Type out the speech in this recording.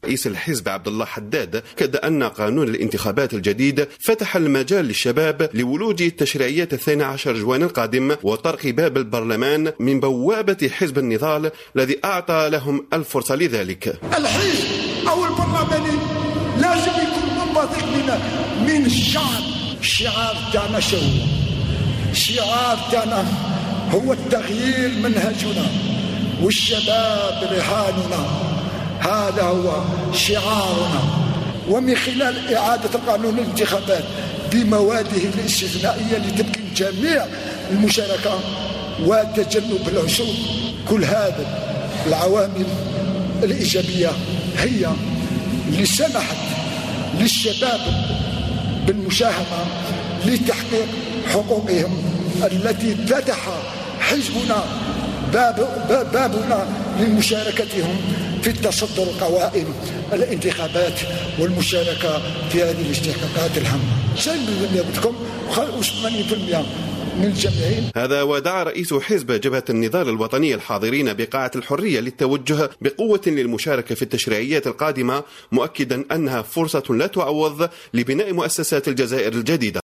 رئيس الحزب عبد الله حداد أكد أن قانون الانتخابات الجديد فتح المجال للشباب لولوج التشريعيات 12 جوان القادم وطرق باب البرلمان من بوابة حزب النضال الذي أعطى لهم الفرصة لذلك. الحزب أو البرلماني لازم يكون منبثق من الشعب. الشعار تاعنا شو هو؟ الشعار تاعنا هو التغيير منهجنا والشباب رهاننا، هذا هو شعارنا. ومن خلال إعادة قانون الانتخابات بمواده الاستثنائية لتمكين جميع المشاركة وتجنب العشوب، كل هذا العوامل الإيجابية هي اللي سمحت للشباب بالمشاهمة لتحقيق حقوقهم التي فتح حزبنا بابنا لمشاركتهم في التصدر القوائم الانتخابات والمشاركة في هذه الاستحقاقات الهامة. 90% منكم و80% من الجميعين. هذا ودعا رئيس حزب جبهة النضال الوطني الحاضرين بقاعة الحرية للتوجه بقوة للمشاركة في التشريعيات القادمة، مؤكدا أنها فرصة لا تعوض لبناء مؤسسات الجزائر الجديدة.